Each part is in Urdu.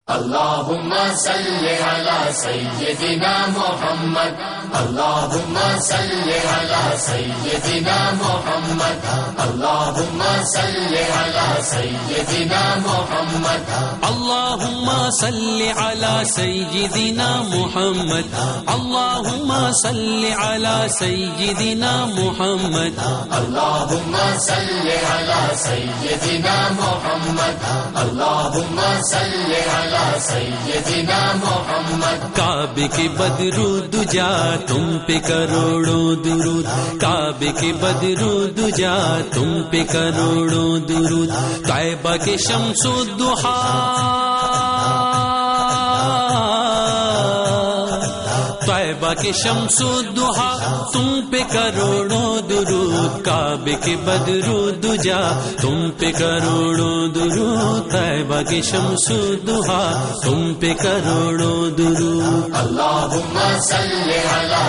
اللهم صل على سيدنا محمد اللهم صل على سيدنا محمد اللهم صل على سيدنا محمد اللهم صل على سيدنا محمد اللهم صل على سيدنا محمد اللهم صل على سيدنا محمد اللهم صل على سيدنا محمد کعبے کے بدرو دجا تم پہ کروڑوں درود کعبے کے بدرو دجا تم پہ کروڑوں درود طیبہ کے شمس الضحیٰ طیبہ کے شمس الضحیٰ تم پہ کروڑوں درود کعبے کے بدرو دجا تم پہ کروڑوں درود طیبہ کے شمس الضحیٰ تم پہ کروڑوں درود اللهم صل على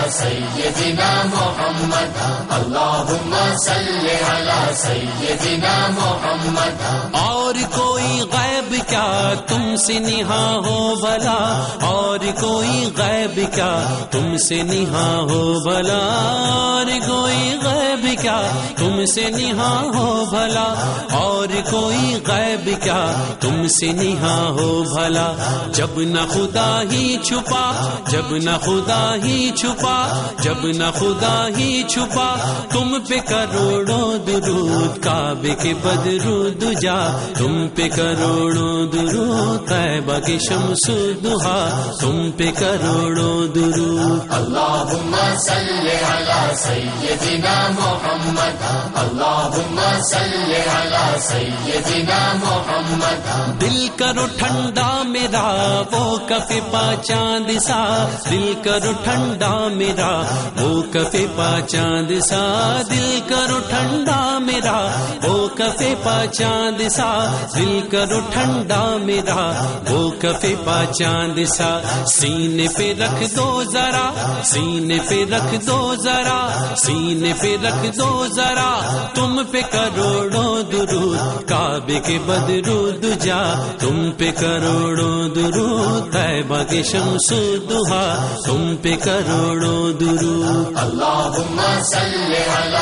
سيدنا محمد اللهم صل على سيدنا محمد اور کوئی غیب کیا تم سے نہا ہو بھلا اور کوئی غیب کیا تم سے نہا ہو بھلا اور کوئی غیب کیا تم سے نہا ہو بھلا اور کوئی غیب کیا تم سے نہا ہو بھلا جب نہ خدا ہی چھپا جب نہ خدا ہی چھپا جب نہ خدا ہی چھپا تم پہ کروڑوں درود کعبے کے بدرو دجا تم پہ کروڑوں درود طیبہ کے شمس الضحیٰ تم پہ کروڑوں درود اللهم صل على سيدنا محمد اللهم صل على سيدنا محمد دل کرو ٹھنڈا میرا وہ کف پا چاند سا دل کرو ٹھنڈا میرا وہ کف پا چاند سا دل کرو ٹھنڈا میرا وہ کف پا چاند سا دل کرو ٹھنڈا میرا وہ کف پا چاند سا سینے پہ رکھ دو ذرا سینے پہ رکھ دو ذرا سینے پہ رکھ دو ذرا تم پہ کروڑوں درود کعبے کے بدرو دجا تم پہ کروڑوں درود طیبہ کے شمس الضحیٰ تم پہ کروڑوں درود اللهم صل على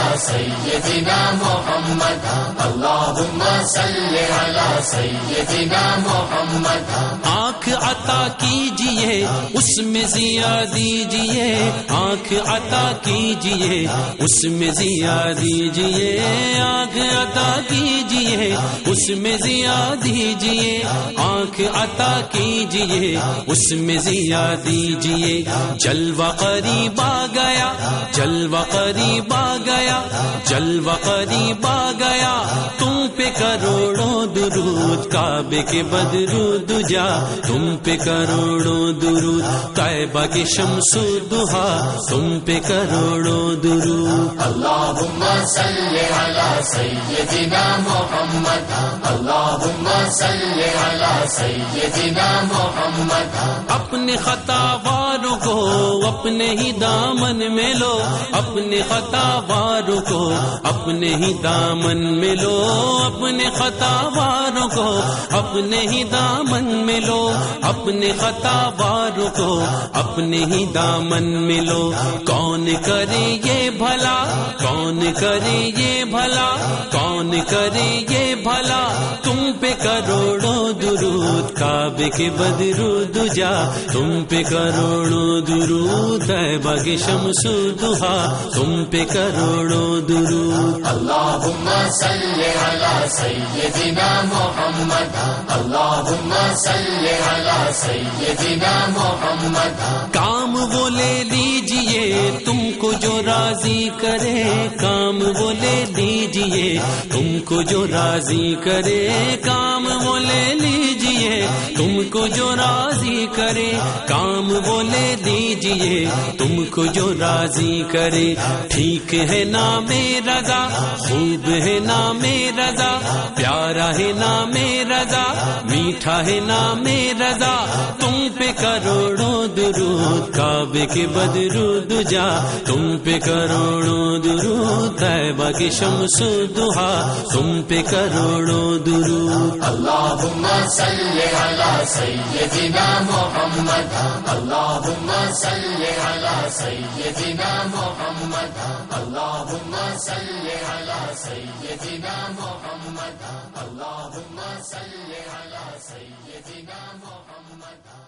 سيدنا محمد اللهم صل على سيدنا محمد آنکھ عطا کیجئے اس میں ضیا دیجئے آنکھ عطا کیجئے اس میں ضیا دیجئے آنکھ عطا کیجئے اس میں ضیا دیجئے آنکھ عطا کیجئے اس میں ضیا دیجئے جلوہ قریب آ گیا جلوہ قریب آ گیا جلوہ قریب آ گیا تم پہ کروڑوں درود کعبے کے بدرو دجا تم پہ کروڑوں درود طیبہ کے شمس الضحیٰ تم پہ کروڑوں درود اللهم صل على سيدنا محمد اللهم صل على سيدنا محمد اپنے خطا واروں کو اپنے ہی دامن میں لو اپنے خطا واروں کو اپنے ہی دامن میں لو اپنے خطا واروں کو اپنے ہی دامن میں لو اپنے خطا واروں کو اپنے ہی دامن میں لو کون کرے یہ بھلا کون کرے یہ بھلا کون کرے یہ بھلا تم پہ کروڑوں درود کعبے کے بدرو دجا تم پہ کروڑوں درود طیبہ کے شمس الضحیٰ تم پہ کروڑوں درود اللهم صل على سيدنا محمد اللهم صل على سيدنا محمد کام وہ لے لیجئے تم کو جو راضی کرے کام وہ لے لیجئے تم کو جو راضی کرے کام وہ لے لیجئے تم کو جو راضی کرے کام وہ لے لیجئے تم کو جو راضی کرے ٹھیک ہے نام رضا خوب ہے نام رضا پیارا ہے نام رضا میٹھا ہے نام رضا تم پہ کروڑوں درود، کعبے کے بدرو دجا تم پہ کروڑوں درود، طیبہ کی شمس دہا تم پہ کروڑوں درود۔ اللہم صل علی سیدنا محمد، اللہم صل علی سیدنا محمد، اللہم صل علی سیدنا محمد، اللہم صل علی سیدنا محمد۔